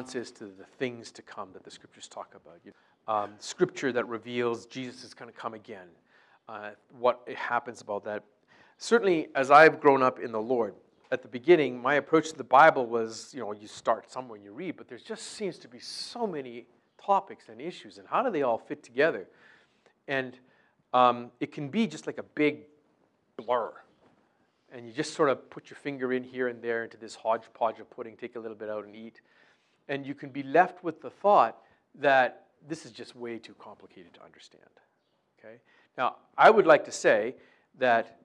responses to the things to come that the Scriptures talk about. Scripture that reveals Jesus is going to come again. What happens about that. Certainly, as I've grown up in the Lord, at the beginning, my approach to the Bible was, you start somewhere and you read, but there just seems to be so many topics and issues, and how do they all fit together? And it can be just like a big blur. And you just sort of put your finger in here and there into this hodgepodge of pudding, take a little bit out and eat. And you can be left with the thought that this is just way too complicated to understand. Okay? Now, I would like to say that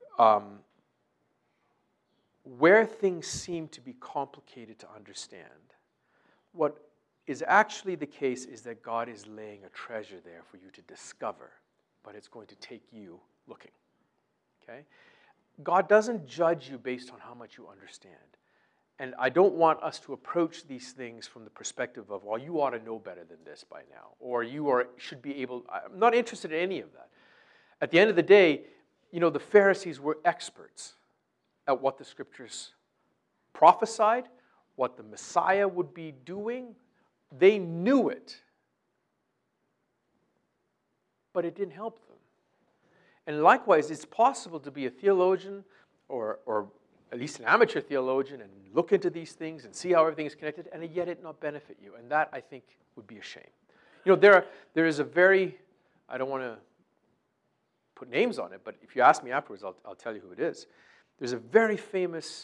where things seem to be complicated to understand, what is actually the case is that God is laying a treasure there for you to discover, but it's going to take you looking. Okay? God doesn't judge you based on how much you understand. And I don't want us to approach these things from the perspective of, well, you ought to know better than this by now, or should be able. I'm not interested in any of that. At the end of the day, the Pharisees were experts at what the Scriptures prophesied, what the Messiah would be doing. They knew it, but it didn't help them. And likewise, it's possible to be a theologian or at least an amateur theologian and look into these things and see how everything is connected, and yet it not benefit you. And that, I think, would be a shame. There is a very, I don't want to put names on it, but if you ask me afterwards, I'll tell you who it is. There's a very famous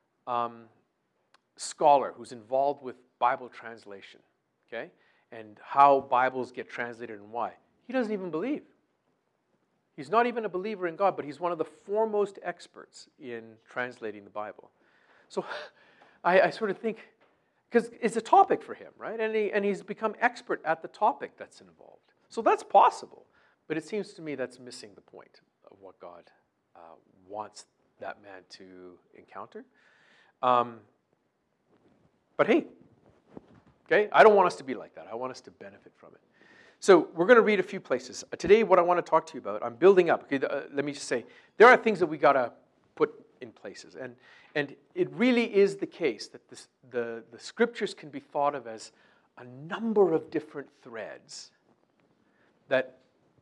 scholar who's involved with Bible translation, okay, and how Bibles get translated and why. He doesn't even believe. He's not even a believer in God, but he's one of the foremost experts in translating the Bible. So I sort of think, because it's a topic for him, right? And he's become expert at the topic that's involved. So that's possible, but it seems to me that's missing the point of what God wants that man to encounter. But hey, okay, I don't want us to be like that. I want us to benefit from it. So we're going to read a few places. Today, what I want to talk to you about, I'm building up. Okay, let me just say, there are things that we got to put in places. And it really is the case that the Scriptures can be thought of as a number of different threads that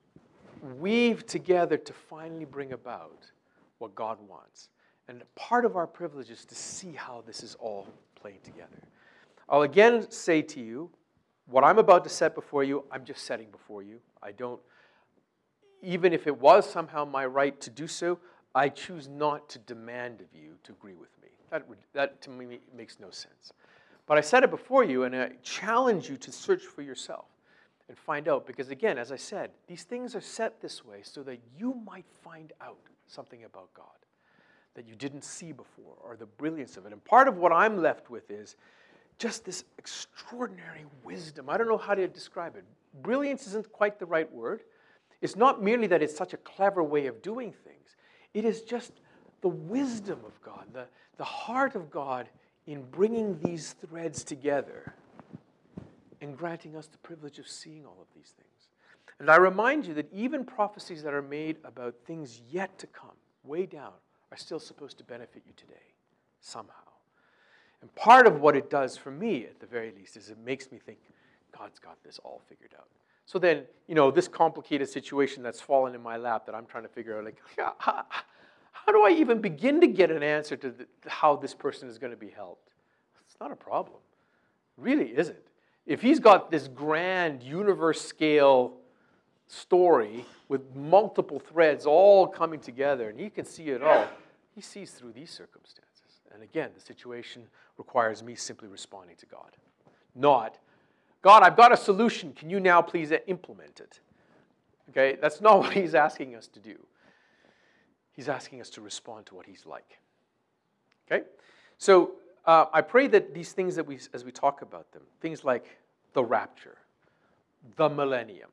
weave together to finally bring about what God wants. And part of our privilege is to see how this is all playing together. I'll again say to you, what I'm about to set before you, I'm just setting before you. I don't, even if it was somehow my right to do so, I choose not to demand of you to agree with me. That to me makes no sense. But I set it before you, and I challenge you to search for yourself and find out. Because again, as I said, these things are set this way so that you might find out something about God that you didn't see before, or the brilliance of it. And part of what I'm left with is just this extraordinary wisdom. I don't know how to describe it. Brilliance isn't quite the right word. It's not merely that it's such a clever way of doing things. It is just the wisdom of God, the heart of God in bringing these threads together and granting us the privilege of seeing all of these things. And I remind you that even prophecies that are made about things yet to come, way down, are still supposed to benefit you today, somehow. And part of what it does for me, at the very least, is it makes me think, God's got this all figured out. So then, this complicated situation that's fallen in my lap that I'm trying to figure out, how do I even begin to get an answer to how this person is going to be helped? It's not a problem. It really isn't. If he's got this grand universe-scale story with multiple threads all coming together, and he can see it all, he sees through these circumstances. And again, the situation requires me simply responding to God. Not, God, I've got a solution. Can you now please implement it? Okay, that's not what he's asking us to do. He's asking us to respond to what he's like. Okay? So I pray that these things that as we talk about them, things like the rapture, the millennium,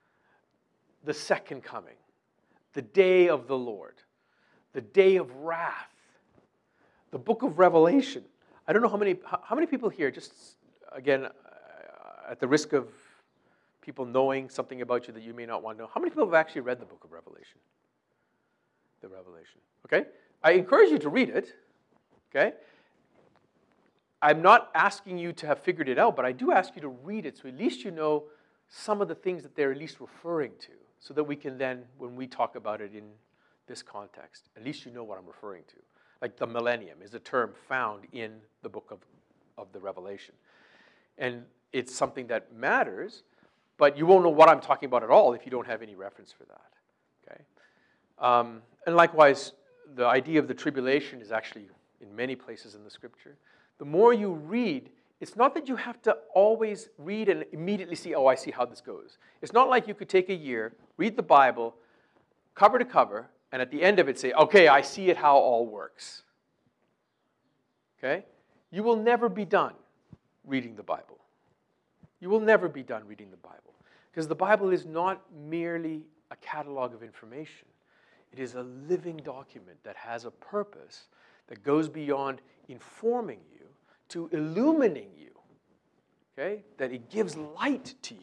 the second coming, the day of the Lord, the day of wrath, the book of Revelation. I don't know how many people here, just again, at the risk of people knowing something about you that you may not want to know, how many people have actually read the book of Revelation? The Revelation, okay? I encourage you to read it, okay? I'm not asking you to have figured it out, but I do ask you to read it so at least you know some of the things that they're at least referring to, so that we can then, when we talk about it in this context, at least you know what I'm referring to. Like the millennium is a term found in the book of the Revelation. And it's something that matters, but you won't know what I'm talking about at all if you don't have any reference for that. Okay? And likewise, the idea of the tribulation is actually in many places in the scripture. The more you read, it's not that you have to always read and immediately see, oh, I see how this goes. It's not like you could take a year, read the Bible, cover to cover, and at the end of it say, okay, I see it how all works. Okay? You will never be done reading the Bible. You will never be done reading the Bible. Because the Bible is not merely a catalog of information. It is a living document that has a purpose that goes beyond informing you to illumining you. Okay? That it gives light to you.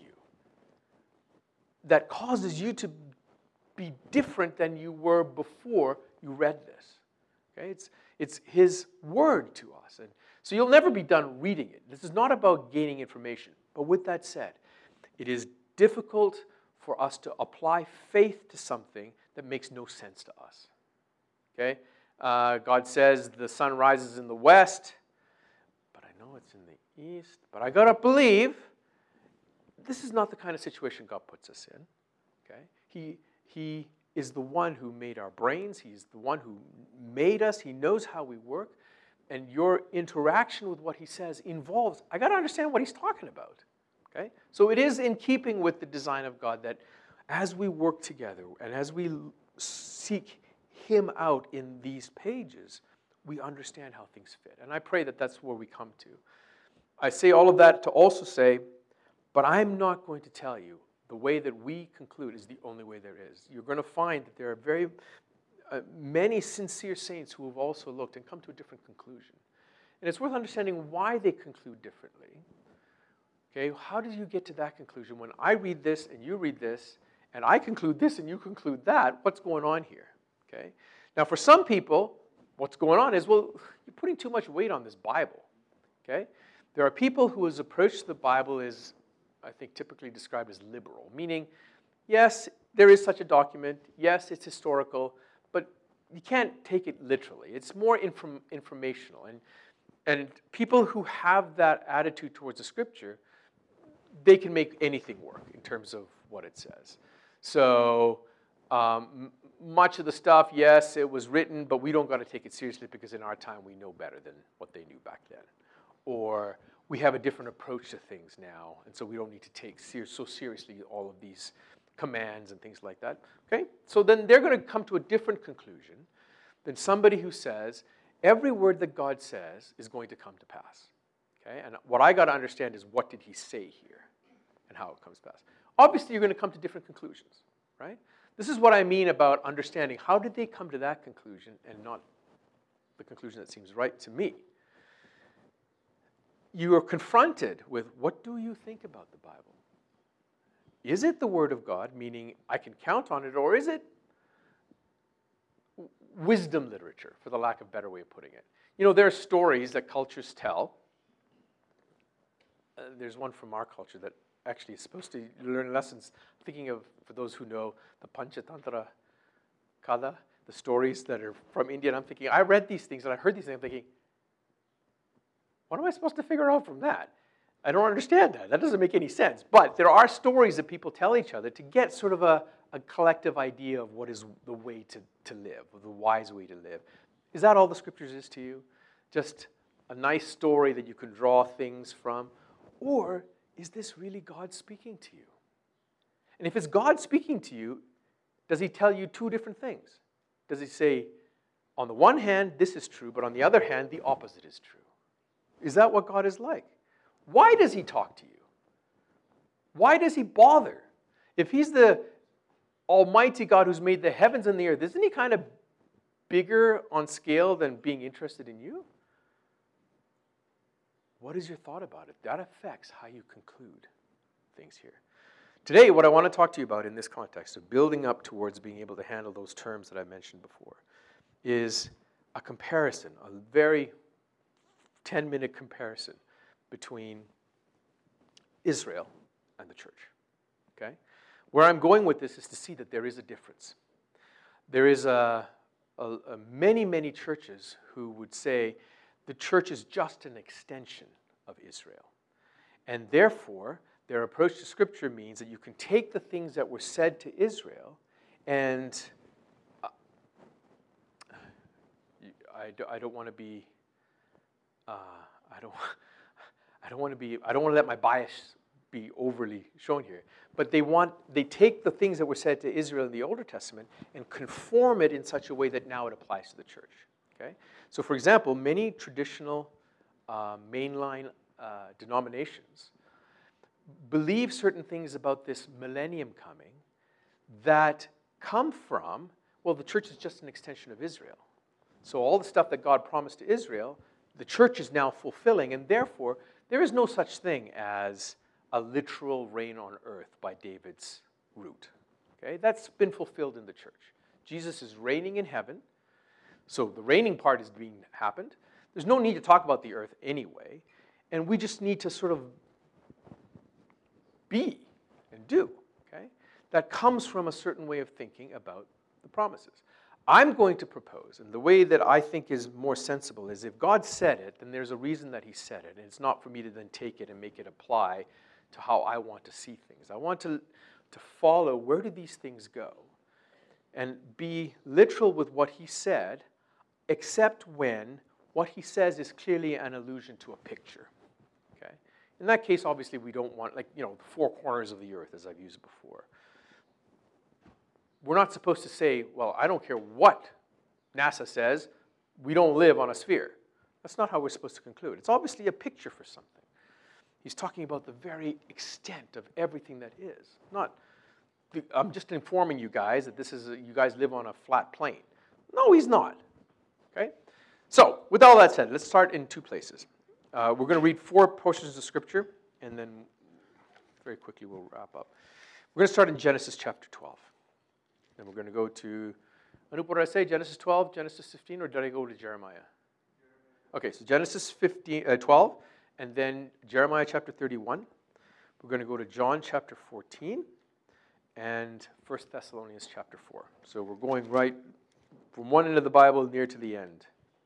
That causes you to be different than you were before you read this. Okay? It's His Word to us. And so you'll never be done reading it. This is not about gaining information. But with that said, it is difficult for us to apply faith to something that makes no sense to us. Okay? God says the sun rises in the west, but I know it's in the east. But I got to believe this is not the kind of situation God puts us in. Okay? He is the one who made our brains. He's the one who made us. He knows how we work. And your interaction with what He says involves, I got to understand what He's talking about. Okay? So it is in keeping with the design of God that as we work together and as we seek Him out in these pages, we understand how things fit. And I pray that that's where we come to. I say all of that to also say, but I'm not going to tell you the way that we conclude is the only way there is. You're going to find that there are very many sincere saints who have also looked and come to a different conclusion. And it's worth understanding why they conclude differently. Okay, how did you get to that conclusion? When I read this and you read this, and I conclude this and you conclude that, what's going on here? Okay. Now, for some people, what's going on is, well, you're putting too much weight on this Bible. Okay. There are people whose approach to the Bible is, I think, typically described as liberal, meaning, yes, there is such a document. Yes, it's historical, but you can't take it literally. It's more informational. And people who have that attitude towards the Scripture, they can make anything work in terms of what it says. So much of the stuff, yes, it was written, but we don't got to take it seriously because in our time we know better than what they knew back then. Or we have a different approach to things now, and so we don't need to take so seriously all of these commands and things like that. Okay? So then they're going to come to a different conclusion than somebody who says every word that God says is going to come to pass. Okay? And what I got to understand is what did He say here and how it comes to pass. Obviously, you're going to come to different conclusions, right? This is what I mean about understanding how did they come to that conclusion and not the conclusion that seems right to me. You are confronted with, what do you think about the Bible? Is it the Word of God, meaning I can count on it, or is it wisdom literature, for the lack of a better way of putting it? You know, there are stories that cultures tell. There's one from our culture that actually is supposed to learn lessons. I'm thinking of, for those who know, the Panchatantra Katha, the stories that are from India. And I'm thinking, I read these things and I heard these things. I'm thinking, what am I supposed to figure out from that? I don't understand that. That doesn't make any sense. But there are stories that people tell each other to get sort of a collective idea of what is the way to live, or the wise way to live. Is that all the Scriptures is to you? Just a nice story that you can draw things from? Or is this really God speaking to you? And if it's God speaking to you, does He tell you two different things? Does He say, on the one hand, this is true, but on the other hand, the opposite is true? Is that what God is like? Why does He talk to you? Why does He bother? If He's the Almighty God who's made the heavens and the earth, isn't He kind of bigger on scale than being interested in you? What is your thought about it? That affects how you conclude things here. Today, what I want to talk to you about in this context of building up towards being able to handle those terms that I mentioned before is a comparison, a very 10-minute comparison between Israel and the church. Okay? Where I'm going with this is to see that there is a difference. There is many churches who would say the church is just an extension of Israel. And therefore, their approach to Scripture means that you can take the things that were said to Israel and I don't want to be, I don't want to let my bias be overly shown here. But they take the things that were said to Israel in the Older Testament and conform it in such a way that now it applies to the church. Okay? So for example, many traditional mainline denominations believe certain things about this millennium coming that come from, well, the church is just an extension of Israel. So all the stuff that God promised to Israel, the church is now fulfilling, and therefore there is no such thing as a literal reign on earth by David's root. Okay? That's been fulfilled in the church. Jesus is reigning in heaven, so the reigning part is being happened. There's no need to talk about the earth anyway, and we just need to sort of be and do. Okay? That comes from a certain way of thinking about the promises. I'm going to propose, and the way that I think is more sensible is if God said it, then there's a reason that he said it, and it's not for me to then take it and make it apply to how I want to see things. I want to follow where do these things go and be literal with what he said, except when what he says is clearly an allusion to a picture. Okay? In that case, obviously, we don't want, the four corners of the earth, as I've used before. We're not supposed to say, well, I don't care what NASA says, we don't live on a sphere. That's not how we're supposed to conclude. It's obviously a picture for something. He's talking about the very extent of everything that is. I'm just informing you guys that you guys live on a flat plane. No, he's not. Okay? So, with all that said, let's start in two places. We're going to read 4 portions of Scripture, and then very quickly we'll wrap up. We're going to start in Genesis chapter 12. Then we're going to go to, what did I say, Genesis 12, Genesis 15, or did I go to Jeremiah? Okay, so Genesis 12, and then Jeremiah chapter 31. We're going to go to John chapter 14, and 1 Thessalonians chapter 4. So we're going right from one end of the Bible near to the end.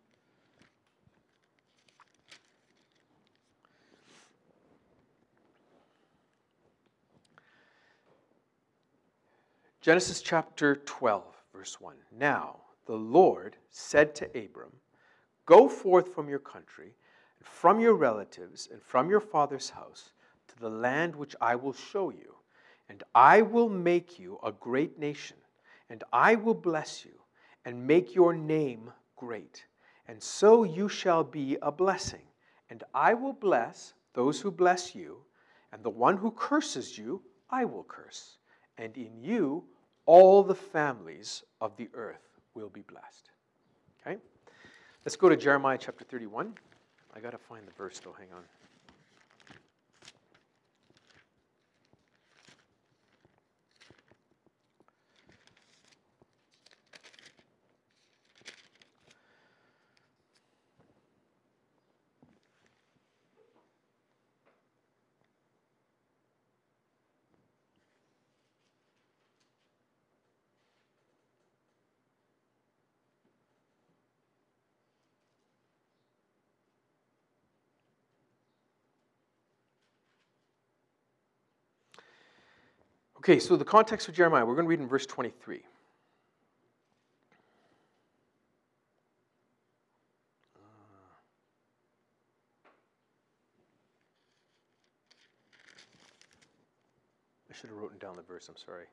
Genesis chapter 12, verse 1. Now the Lord said to Abram, "Go forth from your country, and from your relatives, and from your father's house, to the land which I will show you. And I will make you a great nation, and I will bless you, and make your name great. And so you shall be a blessing. And I will bless those who bless you, and the one who curses you, I will curse. And in you all the families of the earth will be blessed." Okay? Let's go to Jeremiah chapter 31. I got to find the verse though, hang on. Okay, so the context of Jeremiah, we're going to read in verse 23. I should have written down the verse, I'm sorry.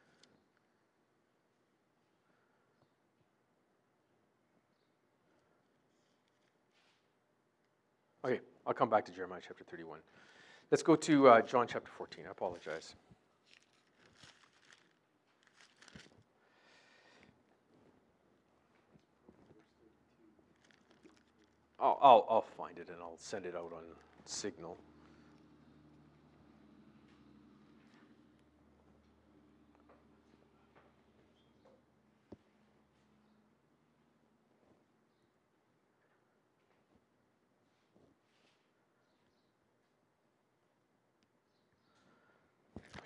Okay, I'll come back to Jeremiah chapter 31. Let's go to John chapter 14. I apologize. I'll find it and I'll send it out on Signal.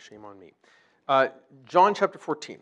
shame on me. John chapter 14.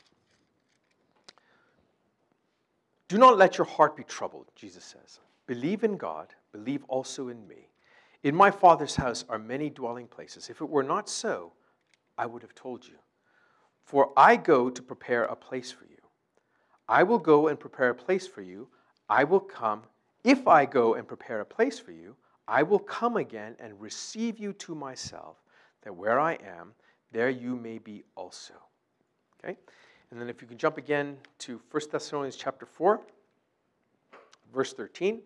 Do not let your heart be troubled, Jesus says. Believe in God, believe also in me. In my Father's house are many dwelling places. If it were not so, I would have told you. For I go to prepare a place for you. I will go and prepare a place for you. I will come. If I go and prepare a place for you, I will come again and receive you to myself, that where I am, there you may be also. Okay? And then if you can jump again to 1 Thessalonians chapter 4, verse 13.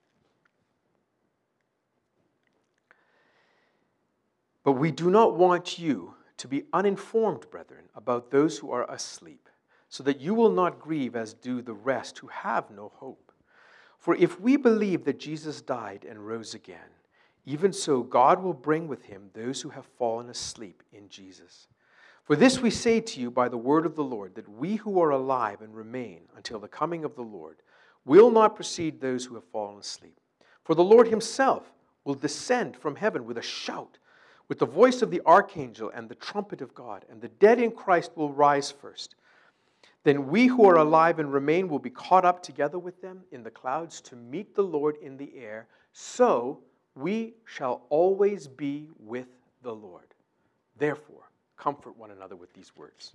But we do not want you to be uninformed, brethren, about those who are asleep, so that you will not grieve as do the rest who have no hope. For if we believe that Jesus died and rose again, even so God will bring with him those who have fallen asleep in Jesus. For this we say to you by the word of the Lord, that we who are alive and remain until the coming of the Lord will not precede those who have fallen asleep. For the Lord himself will descend from heaven with a shout, with the voice of the archangel and the trumpet of God, and the dead in Christ will rise first. Then we who are alive and remain will be caught up together with them in the clouds to meet the Lord in the air. So we shall always be with the Lord. Therefore, comfort one another with these words.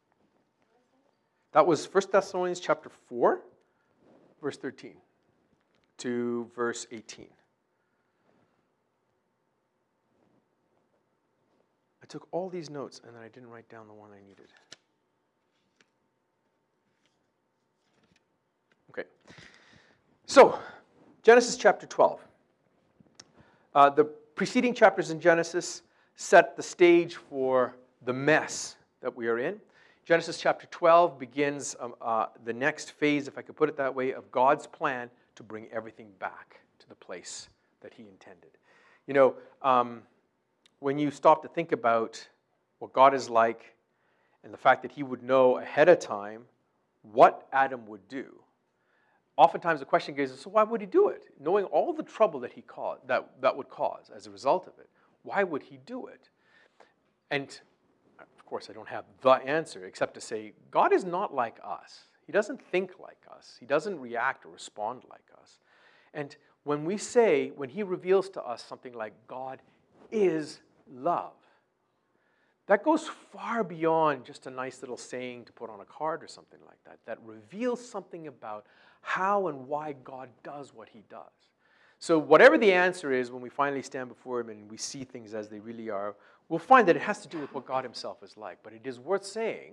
That was 1 Thessalonians chapter 4, verse 13 to verse 18. I took all these notes and then I didn't write down the one I needed. Okay. So, Genesis chapter 12. The preceding chapters in Genesis set the stage for the mess that we are in. Genesis chapter 12 begins the next phase, if I could put it that way, of God's plan to bring everything back to the place that he intended. You know, when you stop to think about what God is like and the fact that he would know ahead of time what Adam would do, oftentimes the question goes, so why would he do it? Knowing all the trouble that he caused, that would cause as a result of it, why would he do it? And of course, I don't have the answer except to say, God is not like us. He doesn't think like us. He doesn't react or respond like us. And when he reveals to us something like God is love, that goes far beyond just a nice little saying to put on a card or something like that. That reveals something about how and why God does what he does. So whatever the answer is when we finally stand before him and we see things as they really are, we'll find that it has to do with what God himself is like. But it is worth saying,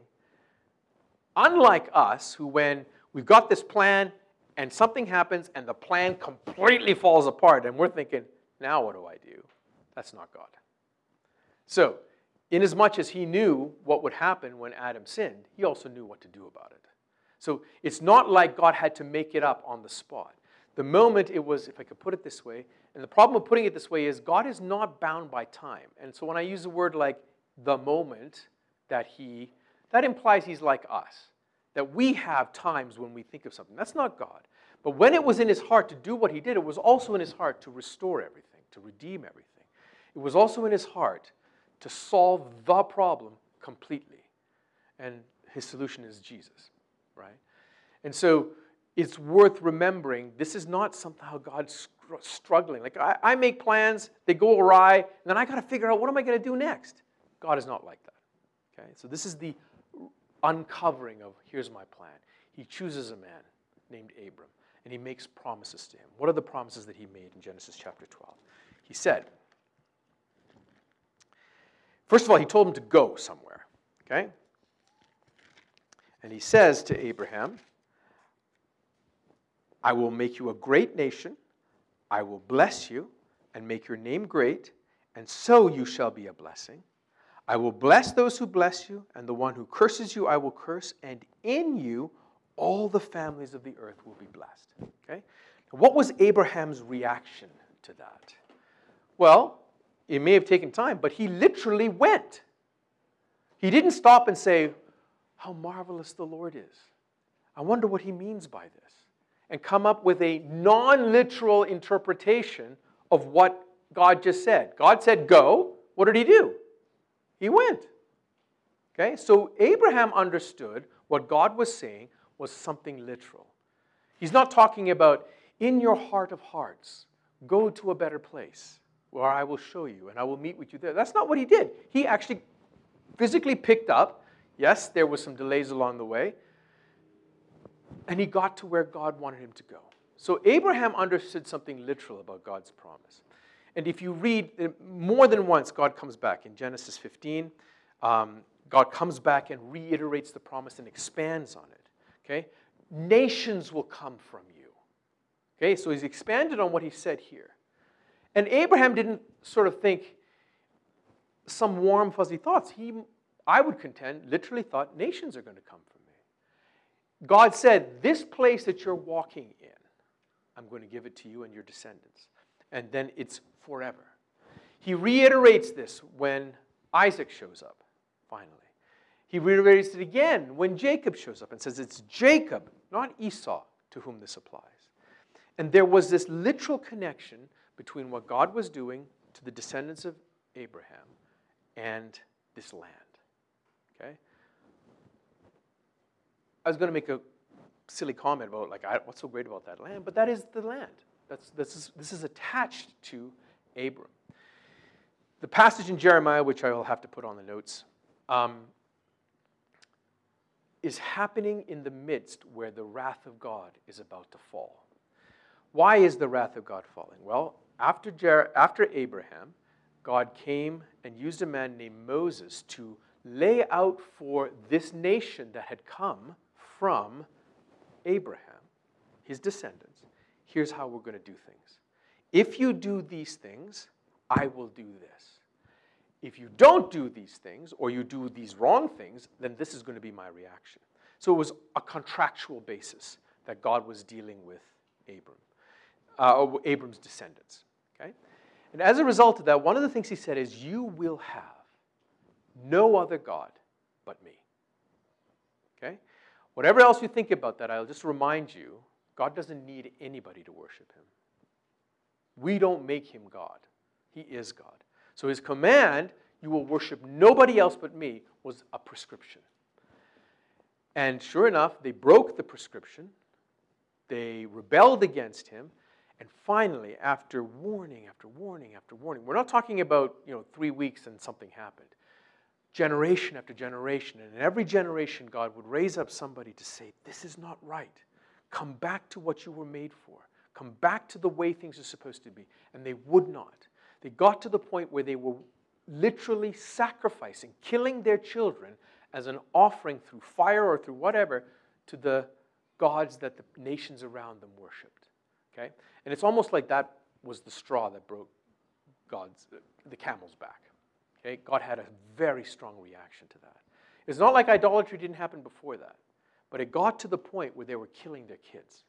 unlike us, who when we've got this plan and something happens and the plan completely falls apart and we're thinking, now what do I do? That's not God. So, inasmuch as he knew what would happen when Adam sinned, he also knew what to do about it. So it's not like God had to make it up on the spot. The moment it was, if I could put it this way, and the problem with putting it this way is God is not bound by time. And so when I use a word like the moment, that implies he's like us. That we have times when we think of something. That's not God. But when it was in his heart to do what he did, it was also in his heart to restore everything, to redeem everything. It was also in his heart to solve the problem completely. And his solution is Jesus, right? And so it's worth remembering this is not somehow God struggling. Like I make plans, they go awry, and then I got to figure out what am I going to do next. God is not like that. Okay, so this is the uncovering of here's my plan. He chooses a man named Abram, and he makes promises to him. What are the promises that he made in Genesis chapter 12? He said, first of all, he told him to go somewhere. Okay, and he says to Abraham, I will make you a great nation, I will bless you and make your name great, and so you shall be a blessing. I will bless those who bless you, and the one who curses you I will curse, and in you all the families of the earth will be blessed. Okay? Now, what was Abraham's reaction to that? Well, it may have taken time, but he literally went. He didn't stop and say, how marvelous the Lord is. I wonder what he means by this. And come up with a non-literal interpretation of what God just said. God said, go. What did he do? He went. Okay, so Abraham understood what God was saying was something literal. He's not talking about, in your heart of hearts, go to a better place where I will show you and I will meet with you there. That's not what he did. He actually physically picked up. Yes, there were some delays along the way. And he got to where God wanted him to go. So Abraham understood something literal about God's promise. And if you read, more than once, God comes back. In Genesis 15, God comes back and reiterates the promise and expands on it. Okay? Nations will come from you. Okay? So he's expanded on what he said here. And Abraham didn't sort of think some warm, fuzzy thoughts. He, I would contend, literally thought nations are going to come from me. God said, this place that you're walking in, I'm going to give it to you and your descendants. And then it's forever. He reiterates this when Isaac shows up, finally. He reiterates it again when Jacob shows up and says it's Jacob, not Esau, to whom this applies. And there was this literal connection between what God was doing to the descendants of Abraham and this land. Okay? I was going to make a silly comment about, like, what's so great about that land? But that is the land. This is attached to Abram. The passage in Jeremiah, which I will have to put on the notes, is happening in the midst where the wrath of God is about to fall. Why is the wrath of God falling? Well, after Abraham, God came and used a man named Moses to lay out for this nation that had come from Abraham, his descendants, here's how we're going to do things. If you do these things, I will do this. If you don't do these things, or you do these wrong things, then this is going to be my reaction. So it was a contractual basis that God was dealing with Abram's descendants. Okay? And as a result of that, one of the things he said is, you will have no other God but me. Okay? Whatever else you think about that, I'll just remind you, God doesn't need anybody to worship him. We don't make him God. He is God. So his command, you will worship nobody else but me, was a prescription. And sure enough, they broke the prescription. They rebelled against him. And finally, after warning after warning after warning, we're not talking about 3 weeks and something happened. Generation after generation. And in every generation, God would raise up somebody to say, this is not right. Come back to what you were made for. Come back to the way things are supposed to be. And they would not. They got to the point where they were literally sacrificing, killing their children as an offering through fire or through whatever to the gods that the nations around them worshipped. Okay? And it's almost like that was the straw that broke the camel's back. Okay? God had a very strong reaction to that. It's not like idolatry didn't happen before that, but it got to the point where they were killing their kids.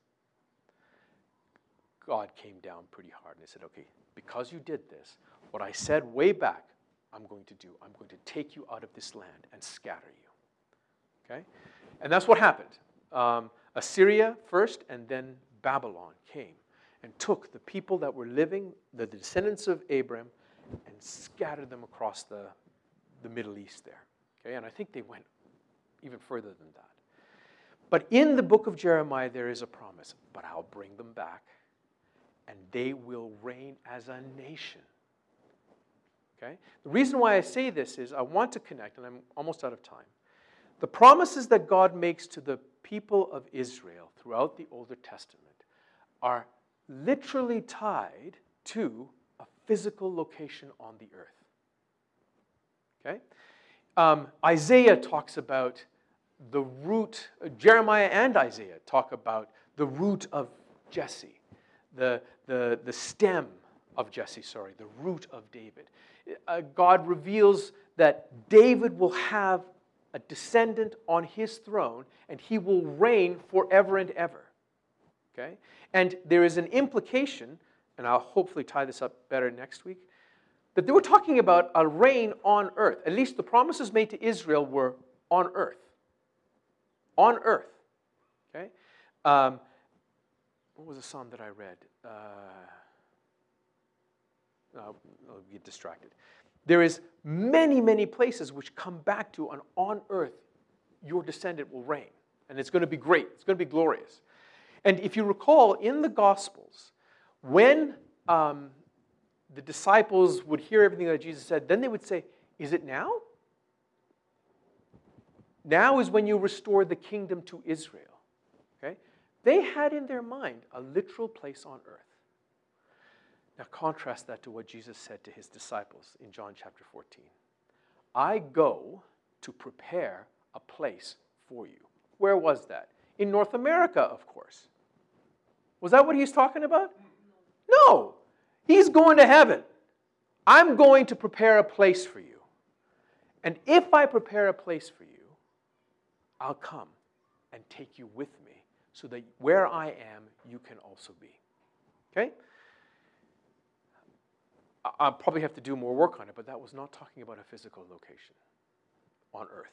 God came down pretty hard and he said, okay, because you did this, what I said way back, I'm going to do. I'm going to take you out of this land and scatter you. Okay? And that's what happened. Assyria first, and then Babylon came and took the people that were living, the descendants of Abram, and scattered them across the Middle East there. Okay? And I think they went even further than that. But in the book of Jeremiah, there is a promise. But I'll bring them back, and they will reign as a nation. Okay? The reason why I say this is I want to connect, and I'm almost out of time. The promises that God makes to the people of Israel throughout the Old Testament are literally tied to a physical location on the earth. Okay? Isaiah talks about the root, Jeremiah and Isaiah talk about the root of Jesse, the stem of Jesse, the root of David. God reveals that David will have a descendant on his throne, and he will reign forever and ever. Okay? And there is an implication, and I'll hopefully tie this up better next week, that they were talking about a reign on earth. At least the promises made to Israel were on earth. On earth. Okay? What was the psalm that I read? I'll get distracted. there is many, many places which come back to, and on earth, your descendant will reign. And it's going to be great. It's going to be glorious. And if you recall, in the Gospels, when the disciples would hear everything that Jesus said, then they would say, is it now? Now is when you restore the kingdom to Israel. Okay? They had in their mind a literal place on earth. Now contrast that to what Jesus said to his disciples in John chapter 14. I go to prepare a place for you. Where was that? In North America, of course. Was that what he's talking about? No. He's going to heaven. I'm going to prepare a place for you. And if I prepare a place for you, I'll come and take you with me so that where I am, you can also be. Okay? I'll probably have to do more work on it, but that was not talking about a physical location on earth.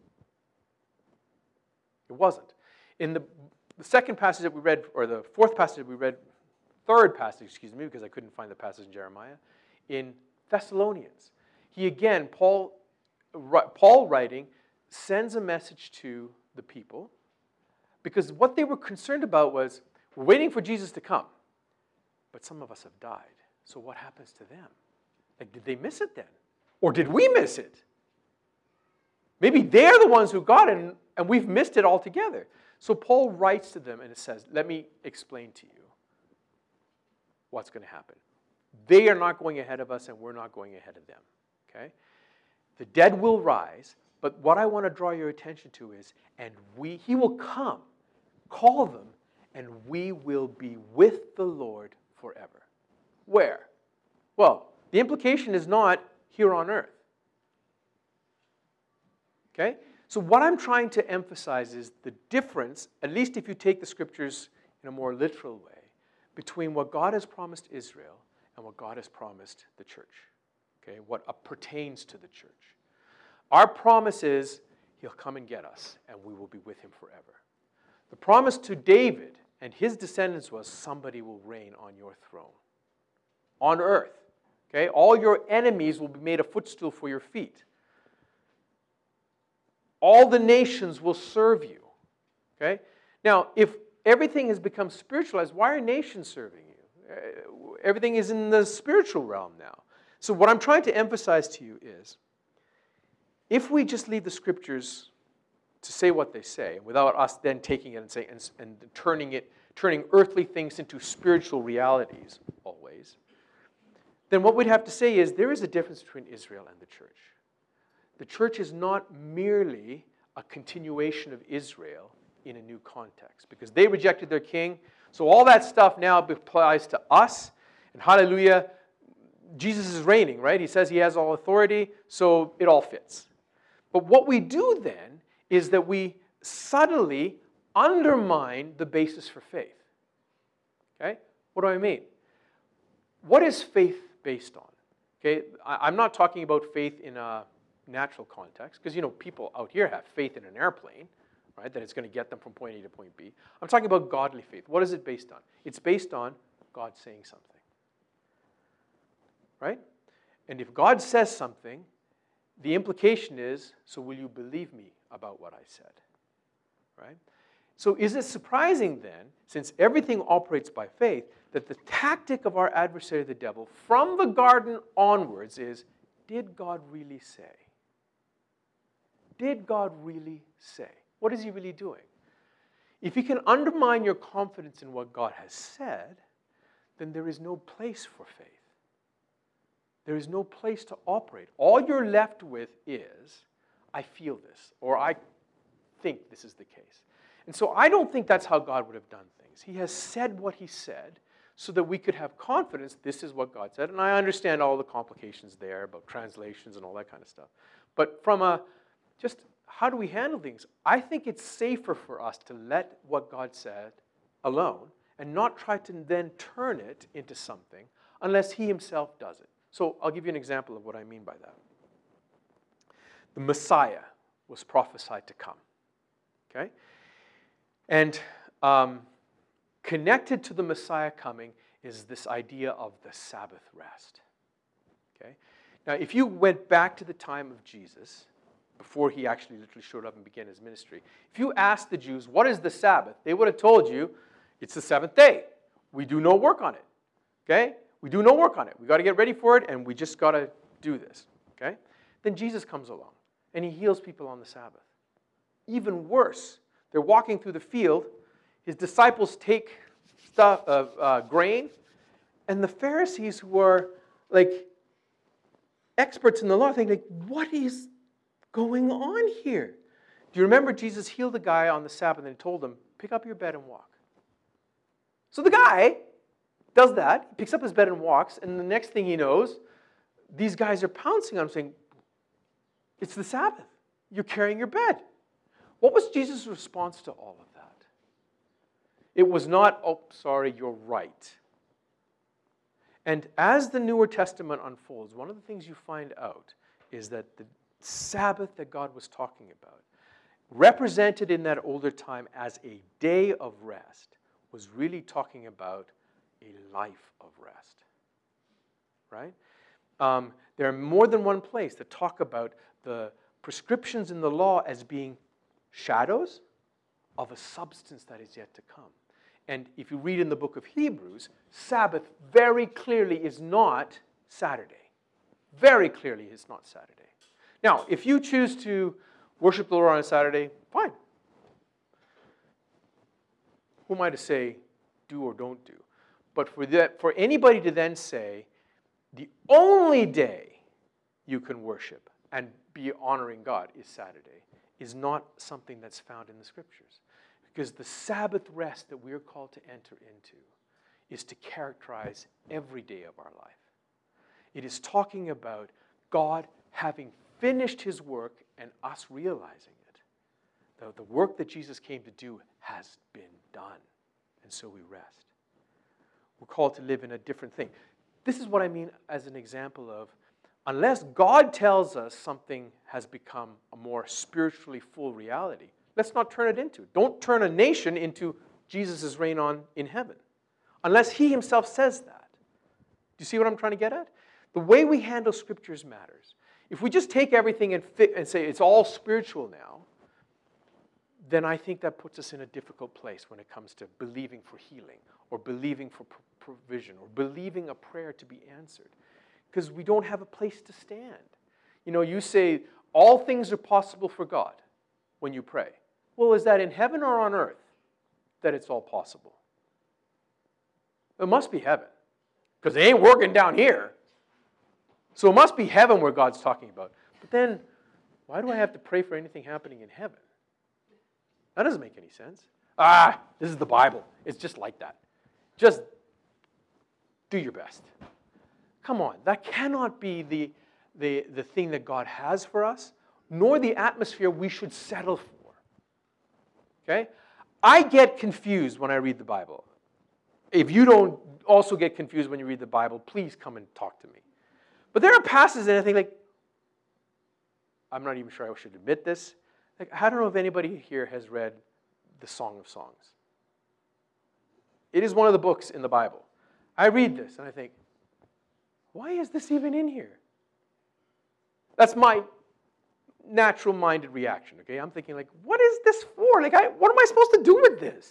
It wasn't. In the second passage that we read, or the fourth passage that we read, third passage, excuse me, because I couldn't find the passage in Jeremiah, in Thessalonians. He again, Paul writing, sends a message to the people because what they were concerned about was, we're waiting for Jesus to come, but some of us have died. So what happens to them? Like, did they miss it then? Or did we miss it? Maybe they're the ones who got it, and we've missed it altogether. So Paul writes to them, and it says, let me explain to you what's going to happen. They are not going ahead of us, and we're not going ahead of them. Okay? The dead will rise, but what I want to draw your attention to is, he will come, call them, and we will be with the Lord forever. Where? Well, the implication is not here on earth. Okay? So what I'm trying to emphasize is the difference, at least if you take the scriptures in a more literal way, between what God has promised Israel and what God has promised the church. Okay? What pertains to the church. Our promise is he'll come and get us, and we will be with him forever. The promise to David and his descendants was somebody will reign on your throne. On earth. Okay? All your enemies will be made a footstool for your feet. All the nations will serve you. Okay? Now, if everything has become spiritualized, why are nations serving you? Everything is in the spiritual realm now. So what I'm trying to emphasize to you is, if we just leave the scriptures to say what they say, without us then taking it and saying and turning earthly things into spiritual realities always, then what we'd have to say is there is a difference between Israel and the church. The church is not merely a continuation of Israel in a new context, because they rejected their king. So all that stuff now applies to us, and hallelujah, Jesus is reigning, right? He says he has all authority, so it all fits. But what we do then is that we subtly undermine the basis for faith. Okay? What do I mean? What is faith based on? Okay? I'm not talking about faith in a natural context, because people out here have faith in an airplane, right? That it's going to get them from point A to point B. I'm talking about godly faith. What is it based on? It's based on God saying something. Right? And if God says something, the implication is, so will you believe me about what I said? Right? So is it surprising then, since everything operates by faith, that the tactic of our adversary, the devil, from the garden onwards is, did God really say? Did God really say? What is he really doing? If he can undermine your confidence in what God has said, then there is no place for faith. There is no place to operate. All you're left with is, I feel this, or I think this is the case. And so I don't think that's how God would have done things. He has said what he said so that we could have confidence this is what God said. And I understand all the complications there about translations and all that kind of stuff. But from just how do we handle things? I think it's safer for us to let what God said alone and not try to then turn it into something unless he himself does it. So I'll give you an example of what I mean by that. The Messiah was prophesied to come. Okay? And connected to the Messiah coming is this idea of the Sabbath rest. Okay? Now, if you went back to the time of Jesus, before he actually literally showed up and began his ministry, if you asked the Jews, what is the Sabbath? They would have told you, it's the seventh day. We do no work on it. Okay? We do no work on it. We got to get ready for it, and we just got to do this. Okay? Then Jesus comes along, and he heals people on the Sabbath. Even worse, they're walking through the field. His disciples take grain, and the Pharisees, who are like experts in the law, think, like, what is going on here? Do you remember Jesus healed a guy on the Sabbath and told him, pick up your bed and walk? So the guy does that, he picks up his bed and walks, and the next thing he knows, these guys are pouncing on him saying, it's the Sabbath. You're carrying your bed. What was Jesus' response to all of that? It was not, oh, sorry, you're right. And as the Newer Testament unfolds, one of the things you find out is that the Sabbath that God was talking about, represented in that older time as a day of rest, was really talking about a life of rest. Right? There are more than one place that talk about the prescriptions in the law as being shadows of a substance that is yet to come. And if you read in the book of Hebrews, Sabbath very clearly is not Saturday. Very clearly is not Saturday. Now, if you choose to worship the Lord on a Saturday, fine. Who am I to say do or don't do? But for anybody to then say, the only day you can worship and be honoring God is Saturday, is not something that's found in the Scriptures. Because the Sabbath rest that we are called to enter into is to characterize every day of our life. It is talking about God having finished his work and us realizing it. The work that Jesus came to do has been done. And so we rest. We're called to live in a different thing. This is what I mean as an example of, unless God tells us something has become a more spiritually full reality, let's not turn it into. Don't turn a nation into Jesus' reign on in heaven. Unless he himself says that. Do you see what I'm trying to get at? The way we handle scriptures matters. If we just take everything and say it's all spiritual now, then I think that puts us in a difficult place when it comes to believing for healing or believing for provision or believing a prayer to be answered. Because we don't have a place to stand. You know, you say all things are possible for God when you pray. Well, is that in heaven or on earth that it's all possible? It must be heaven, because it ain't working down here. So it must be heaven where God's talking about. But then, why do I have to pray for anything happening in heaven? That doesn't make any sense. This is the Bible. It's just like that. Just do your best. Come on, that cannot be the thing that God has for us, nor the atmosphere we should settle for. Okay? I get confused when I read the Bible. If you don't also get confused when you read the Bible, please come and talk to me. But there are passages and I think, like, I'm not even sure I should admit this. Like, I don't know if anybody here has read the Song of Songs. It is one of the books in the Bible. I read this and I think, why is this even in here? That's my natural-minded reaction, okay? I'm thinking, like, what is this for? Like, what am I supposed to do with this?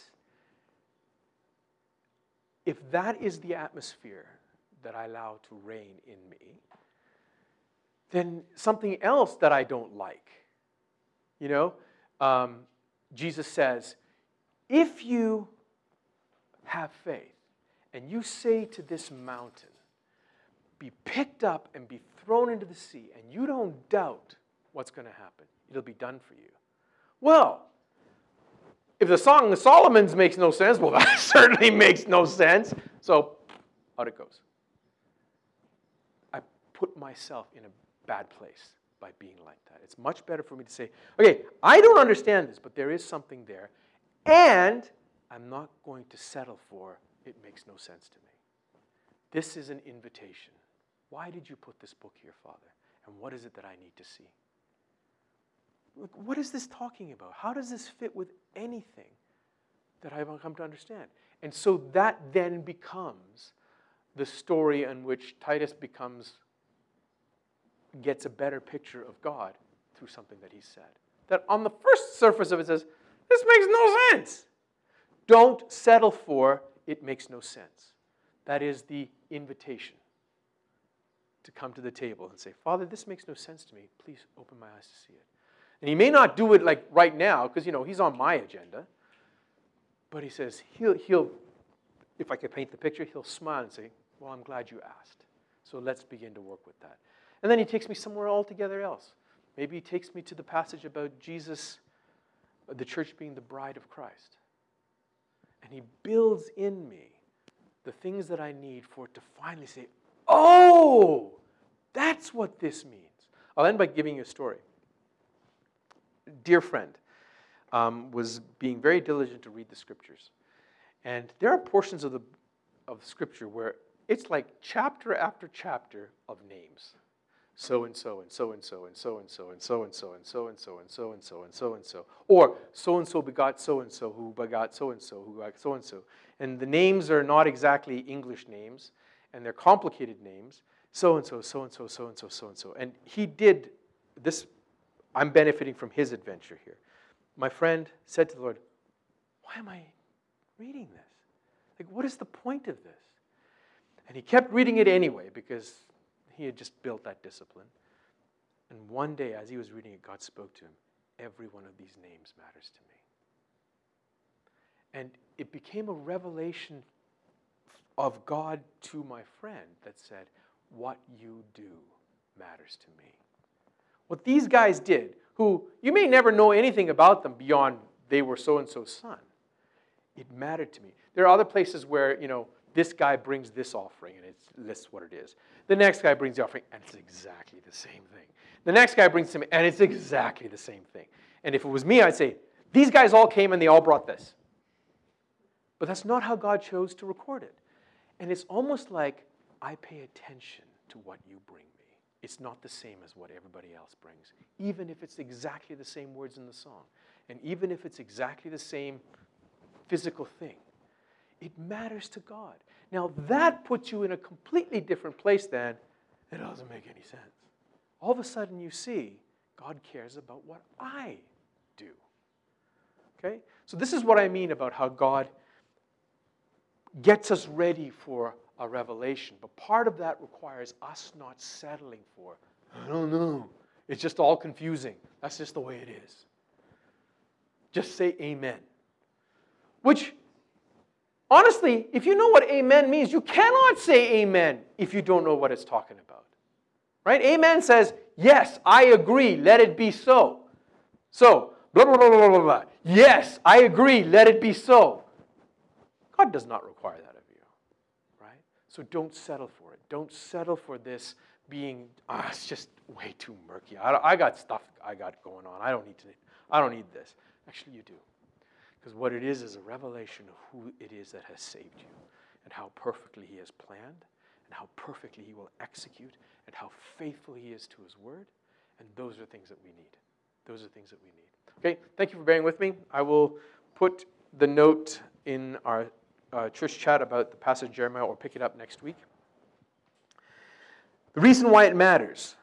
If that is the atmosphere that I allow to reign in me, then something else that I don't like, you know, Jesus says, if you have faith and you say to this mountain, be picked up and be thrown into the sea, and you don't doubt what's going to happen, it'll be done for you. Well, if the Song of Solomon's makes no sense, well, that certainly makes no sense. So, out it goes. I put myself in a bad place by being like that. It's much better for me to say, okay, I don't understand this, but there is something there, and I'm not going to settle for it makes no sense to me. This is an invitation. Why did you put this book here, Father? And what is it that I need to see? Look, what is this talking about? How does this fit with anything that I've come to understand? And so that then becomes the story in which Titus becomes gets a better picture of God through something that he said. That on the first surface of it says, this makes no sense. Don't settle for it makes no sense. That is the invitation to come to the table and say, Father, this makes no sense to me. Please open my eyes to see it. And he may not do it like right now because, he's on my agenda. But he says, he'll, if I could paint the picture, he'll smile and say, well, I'm glad you asked. So let's begin to work with that. And then he takes me somewhere altogether else. Maybe he takes me to the passage about Jesus, the church being the bride of Christ. And he builds in me the things that I need for it to finally say, oh, that's what this means. I'll end by giving you a story. A dear friend was being very diligent to read the scriptures. And there are portions of scripture where it's like chapter after chapter of names. So and so and so and so and so and so and so and so and so and so and so and so and so and so. Or so and so begot so and so who begot so and so who begot so and so. And the names are not exactly English names, and they're complicated names. So and so, so and so, so and so, so and so. And he did this. I'm benefiting from his adventure here. My friend said to the Lord, why am I reading this? Like, what is the point of this? And he kept reading it anyway because he had just built that discipline. And one day, as he was reading it, God spoke to him. Every one of these names matters to me. And it became a revelation of God to my friend that said, what you do matters to me. What these guys did, who you may never know anything about them beyond they were so-and-so's son, it mattered to me. There are other places where, this guy brings this offering, and it lists what it is. The next guy brings the offering, and it's exactly the same thing. The next guy brings something, and it's exactly the same thing. And if it was me, I'd say, these guys all came and they all brought this. But that's not how God chose to record it. And it's almost like I pay attention to what you bring me. It's not the same as what everybody else brings, even if it's exactly the same words in the song, and even if it's exactly the same physical thing. It matters to God. Now, that puts you in a completely different place than, it doesn't make any sense. All of a sudden you see, God cares about what I do. Okay? So this is what I mean about how God gets us ready for a revelation. But part of that requires us not settling for, I don't know. It's just all confusing. That's just the way it is. Just say amen. Which, honestly, if you know what amen means, you cannot say amen if you don't know what it's talking about. Right? Amen says, yes, I agree, let it be so. So, blah, blah, blah, blah, blah, blah. Yes, I agree, let it be so. God does not require that of you. Right? So don't settle for it. Don't settle for this being, it's just way too murky. I got stuff I got going on. I don't need this. Actually, you do. Because what it is a revelation of who it is that has saved you and how perfectly he has planned and how perfectly he will execute and how faithful he is to his word. And those are things that we need. Those are things that we need. Okay, thank you for bearing with me. I will put the note in our church chat about the passage of Jeremiah or pick it up next week. The reason why it matters,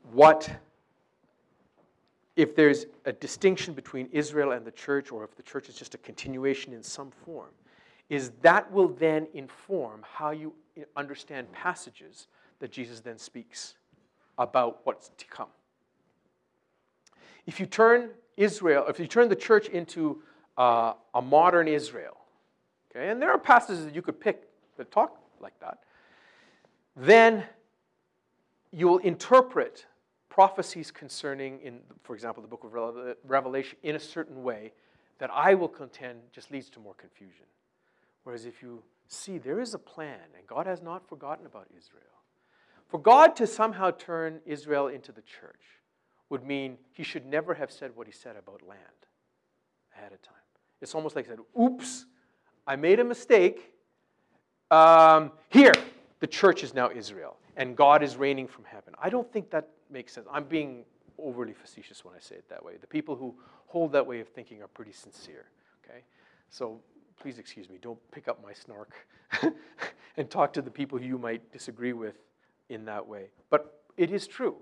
if there's a distinction between Israel and the church, or if the church is just a continuation in some form, is that will then inform how you understand passages that Jesus then speaks about what's to come. If you turn the church into a modern Israel, okay, and there are passages that you could pick that talk like that, then you will interpret prophecies concerning, for example, the book of Revelation in a certain way that I will contend just leads to more confusion. Whereas if you see there is a plan, and God has not forgotten about Israel, for God to somehow turn Israel into the church would mean he should never have said what he said about land ahead of time. It's almost like he said, oops, I made a mistake. Here, the church is now Israel, and God is reigning from heaven. I don't think that makes sense. I'm being overly facetious when I say it that way. The people who hold that way of thinking are pretty sincere. Okay, so please excuse me. Don't pick up my snark and talk to the people who you might disagree with in that way. But it is true.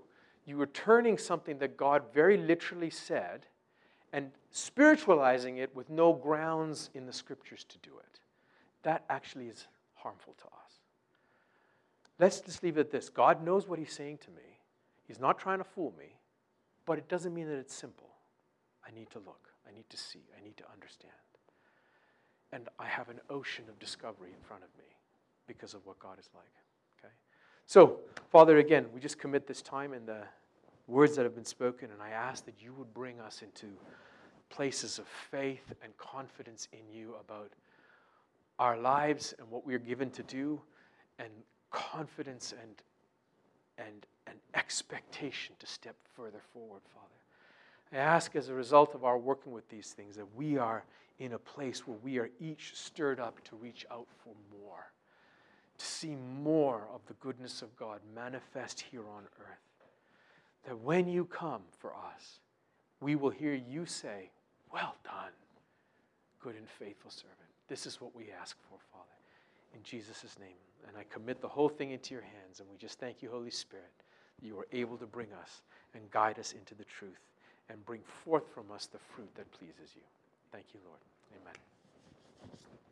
you are turning something that God very literally said and spiritualizing it with no grounds in the scriptures to do it. That actually is harmful to us. Let's just leave it at this. God knows what he's saying to me. He's not trying to fool me, but it doesn't mean that it's simple. I need to look. I need to see. I need to understand. And I have an ocean of discovery in front of me because of what God is like. Okay? So, Father, again, we just commit this time and the words that have been spoken, and I ask that you would bring us into places of faith and confidence in you about our lives and what we are given to do, and confidence and expectation to step further forward, Father. I ask as a result of our working with these things that we are in a place where we are each stirred up to reach out for more, to see more of the goodness of God manifest here on earth. That when you come for us, we will hear you say, "Well done, good and faithful servant." This is what we ask for, Father, in Jesus' name. And I commit the whole thing into your hands, and we just thank you, Holy Spirit, that you are able to bring us and guide us into the truth and bring forth from us the fruit that pleases you. Thank you, Lord. Amen.